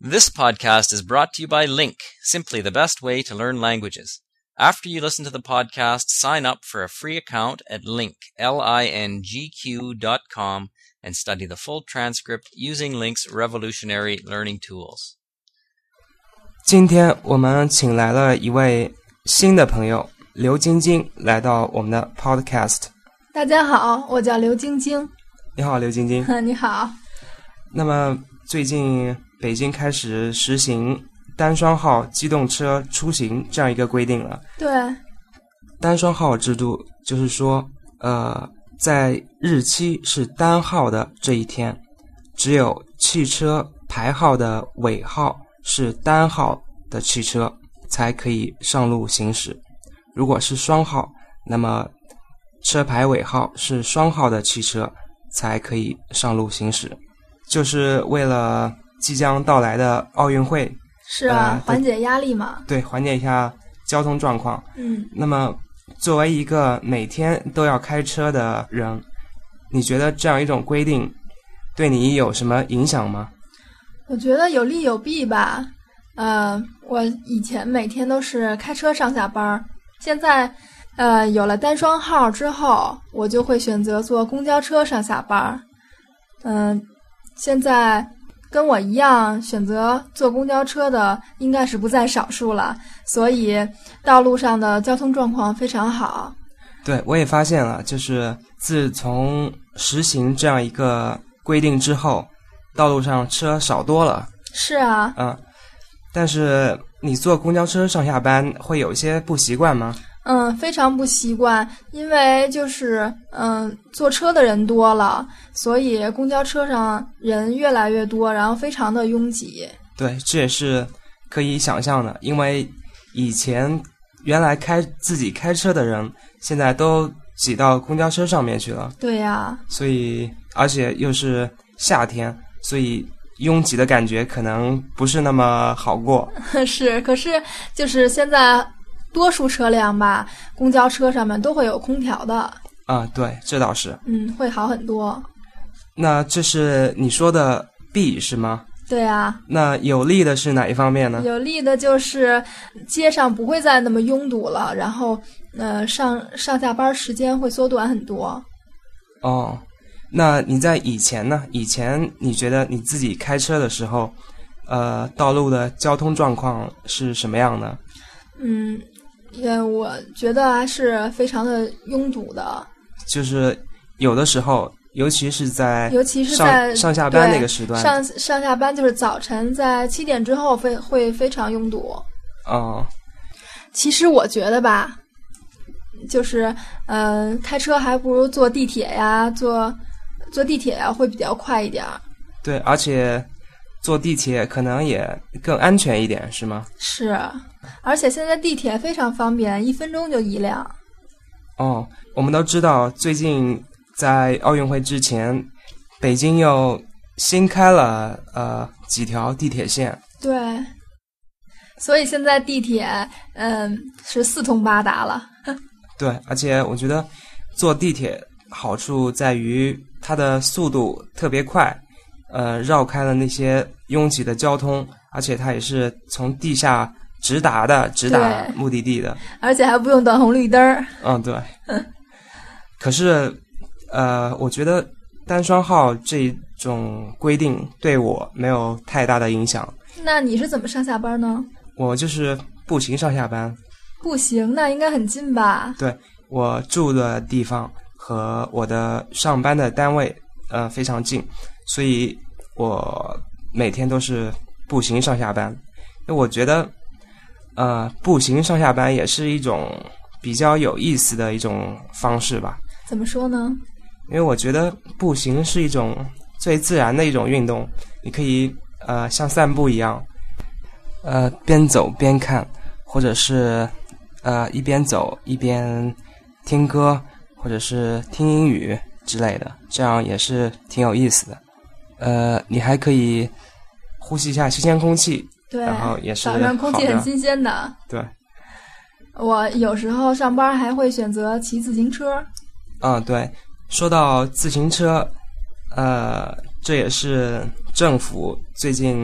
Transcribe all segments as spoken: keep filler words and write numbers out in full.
This podcast is brought to you by Link, simply the best way to learn languages. After you listen to the podcast, sign up for a free account at link, L I N G Q dot com and study the full transcript using Link's revolutionary learning tools. 今天我们请来了一位新的朋友刘晶晶来到我们的 podcast。 大家好，我叫刘晶晶。 你好，刘晶晶。 你好。 那么最近北京开始实行单双号机动车出行这样一个规定了。 对， 单双号制度就是说呃，在日期是单号的这一天，只有汽车牌号的尾号是单号的汽车才可以上路行驶。如果是双号，那么车牌尾号是双号的汽车才可以上路行驶。就是为了即将到来的奥运会， 是啊， 呃、 缓解压力嘛。 对，缓解一下交通状况。 嗯， 那么作为一个每天都要开车的人，你觉得这样一种规定对你有什么影响吗？ 我觉得有利有弊吧。呃，我以前每天都是开车上下班，现在呃有了单双号之后，我就会选择坐公交车上下班。嗯、呃，现在跟我一样选择坐公交车的应该是不在少数了，所以道路上的交通状况非常好。 对，我也发现了，就是自从实行这样一个规定之后，道路上车少多了。 是啊。 嗯，但是你坐公交车上下班会有一些不习惯吗？ 嗯，非常不习惯，因为就是嗯，坐车的人多了，所以公交车上人越来越多，然后非常的拥挤。 对，这也是可以想象的，因为以前原来开自己开车的人，现在都挤到公交车上面去了。 对呀。 所以，而且又是夏天，所以拥挤的感觉可能不是那么好过。 是，可是就是现在多数车辆吧，公交车上面都会有空调的。 啊，对，这倒是。 嗯，会好很多。 那这是你说的弊是吗？ 对啊。 那有利的是哪一方面呢？ 有利的就是街上不会再那么拥堵了，然后呃上上下班时间会缩短很多。 哦，那你在以前呢？以前你觉得你自己开车的时候，呃，道路的交通状况是什么样的？ 嗯。也我觉得还是非常的拥堵的， 就是有的时候，尤其是在尤其是在上上下班那个时段， 上上下班就是早晨在七点之后会会非常拥堵。 哦， 其实我觉得吧，就是嗯、呃，开车还不如坐地铁呀，坐坐地铁呀会比较快一点。 对，而且坐地铁可能也更安全一点，是吗？ 是。而且现在地铁非常方便，一分钟就一辆。 哦，我们都知道，最近在奥运会之前，北京又新开了呃几条地铁线。 对，所以现在地铁嗯是四通八达了。 对，而且我觉得坐地铁好处在于它的速度特别快，呃，绕开了那些拥挤的交通，而且它也是从地下直达的，直达目的地的， 而且还不用等红绿灯儿。 嗯，对。可是，呃，我觉得单双号这种规定对我没有太大的影响。 那你是怎么上下班呢？ 我就是步行上下班。 步行，那应该很近吧？ 对，我住的地方和我的上班的单位，呃，非常近，所以我每天都是步行上下班。因为我觉得。呃，步行上下班也是一种比较有意思的一种方式吧。 怎么说呢？ 因为我觉得步行是一种最自然的一种运动，你可以呃像散步一样，呃边走边看，或者是呃一边走一边听歌，或者是听英语之类的，这样也是挺有意思的。呃，你还可以呼吸一下新鲜空气。 对， 然后也是早上空气很新鲜的。 对， 我有时候上班还会选择骑自行车。 嗯，对，说到自行车，呃，这也是政府最近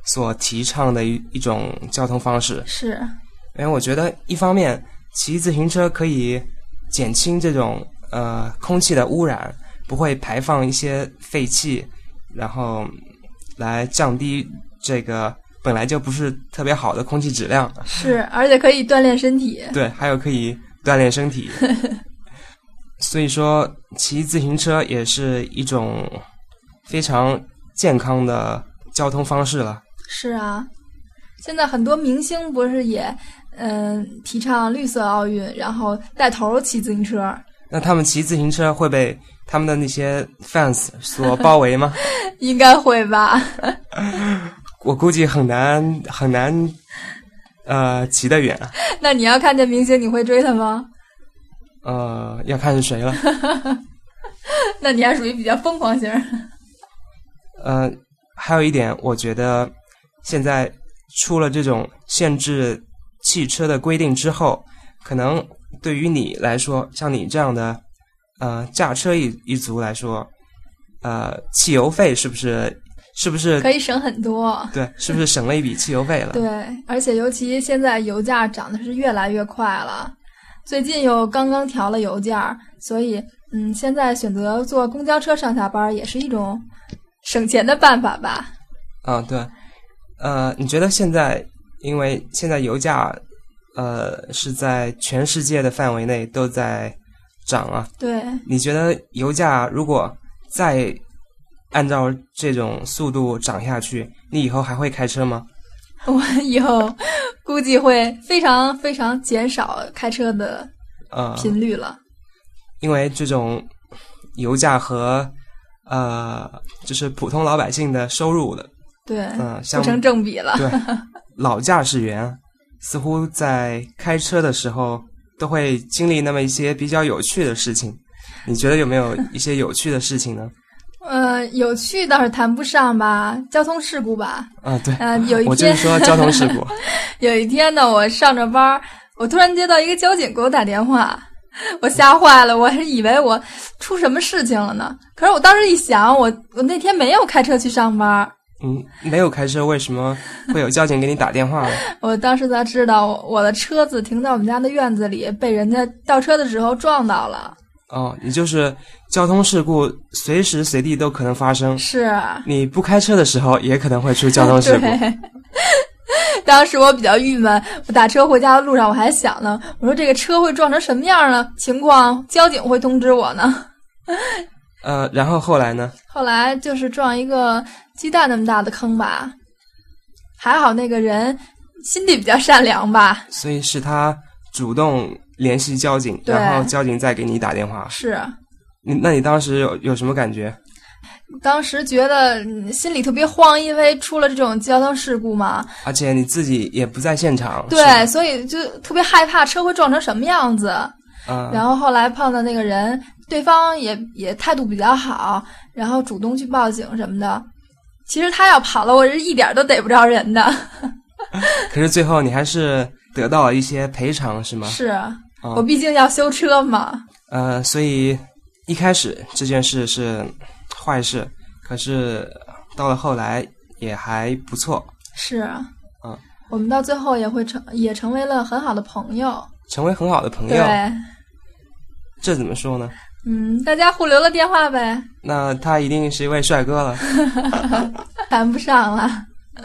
所提倡的一一种交通方式。 是， 因为我觉得一方面骑自行车可以减轻这种呃空气的污染，不会排放一些废气，然后来降低这个本来就不是特别好的空气质量。 是，而且可以锻炼身体。 对，还有可以锻炼身体。所以说骑自行车也是一种非常健康的交通方式了。 是啊，现在很多明星不是也嗯、呃、提倡绿色奥运，然后带头骑自行车。 那他们骑自行车会被他们的那些 fans 所包围吗？ 应该会吧。 我估计很难很难呃骑得远。 那你要看见明星你会追他吗？ 呃要看是谁了。 那你还属于比较疯狂型。 呃还有一点，我觉得现在出了这种限制汽车的规定之后，可能对于你来说，像你这样的呃驾车一一族来说，呃汽油费是不是是不是可以省很多？ 对，是不是省了一笔汽油费了？ 对，而且尤其现在油价涨的是越来越快了，最近又刚刚调了油价，所以嗯，现在选择坐公交车上下班也是一种省钱的办法吧。 啊，对，呃，你觉得现在，因为现在油价，呃，是在全世界的范围内都在涨啊。 对。你觉得油价如果再按照这种速度涨下去，你以后还会开车吗？ 我以后估计会非常非常减少开车的频率了。呃、 因为这种油价和呃，就是普通老百姓的收入的。 对， 嗯、呃， 不成正比了。 对，老驾驶员似乎在开车的时候都会经历那么一些比较有趣的事情。你觉得有没有一些有趣的事情呢？ 呃，有趣倒是谈不上吧，交通事故吧。 啊，对， 呃，有一天我就是说交通事故。 有一天呢，我上着班，我突然接到一个交警给我打电话。我吓坏了，我还以为我出什么事情了呢。可是我当时一想，我我那天没有开车去上班。 嗯，没有开车，为什么会有交警给你打电话呢？ 我当时才知道，我的车子停在我们家的院子里，被人家倒车的时候撞到了。 哦，你就是交通事故随时随地都可能发生。 是， 你不开车的时候也可能会出交通事故。 对。当时我比较郁闷，我打车回家的路上我还想呢，我说这个车会撞成什么样呢？情况交警会通知我呢。 呃，然后后来呢？ 后来就是撞一个鸡蛋那么大的坑吧，还好那个人心地比较善良吧。 所以是他主动联系交警，然后交警再给你打电话。 是。 你那你当时有有什么感觉？ 当时觉得心里特别慌，因为出了这种交通事故嘛， 而且你自己也不在现场。 对，所以就特别害怕车会撞成什么样子。 嗯、 然后后来碰到那个人，对方也也态度比较好，然后主动去报警什么的。其实他要跑了，我是一点都逮不着人的。 可是最后你还是得到了一些赔偿，是吗？ 是、 嗯、 我毕竟要修车嘛。 呃，所以一开始这件事是坏事，可是到了后来也还不错。 是， 嗯， 我们到最后也会成也成为了很好的朋友， 成为很好的朋友。 对， 这怎么说呢？ 嗯，大家互留了电话呗。 那他一定是一位帅哥了。 谈不上了。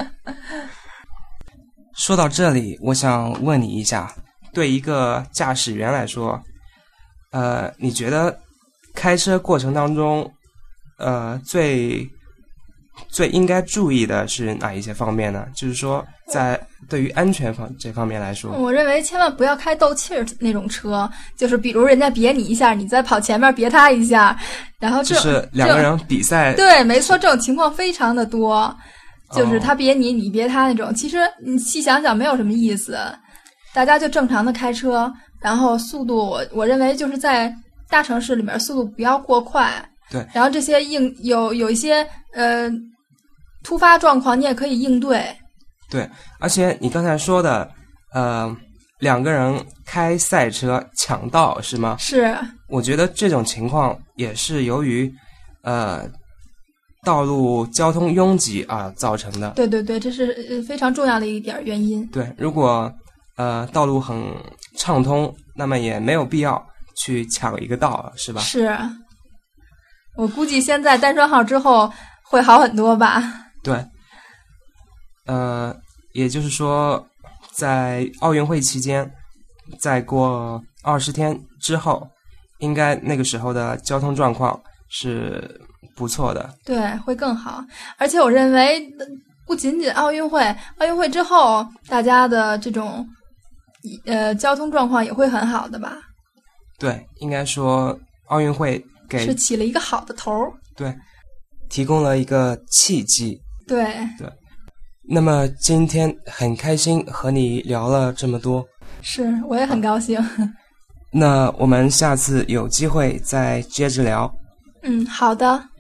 说到这里，我想问你一下，对一个驾驶员来说，呃，你觉得开车过程当中，呃，最最应该注意的是哪一些方面呢？就是说，在对于安全方这方面来说， 我认为千万不要开斗气儿那种车，就是比如人家别你一下，你再跑前面别他一下，然后这就是两个人比赛。 对，没错，这种情况非常的多，就是他别你，你别他那种。其实你细想想，没有什么意思，大家就正常的开车，然后速度，我我认为就是在大城市里面速度不要过快。 对， 然后这些应有有一些呃突发状况，你也可以应对。 对，而且你刚才说的，呃，两个人开赛车抢道是吗？ 是。 我觉得这种情况也是由于，呃， 道路交通拥挤啊造成的。 对对对，这是非常重要的一点原因。 对，如果呃道路很畅通，那么也没有必要去抢一个道，是吧？ 是，我估计现在单双号之后会好很多吧。 对，呃，也就是说，在奥运会期间，再过二十天之后，应该那个时候的交通状况是不错的。 对，会更好。而且我认为，不仅仅奥运会，奥运会之后，大家的这种呃交通状况也会很好的吧？ 对，应该说奥运会给是起了一个好的头儿。 对，提供了一个契机。 对对。那么今天很开心和你聊了这么多。 是，我也很高兴。 那我们下次有机会再接着聊。 嗯，好的。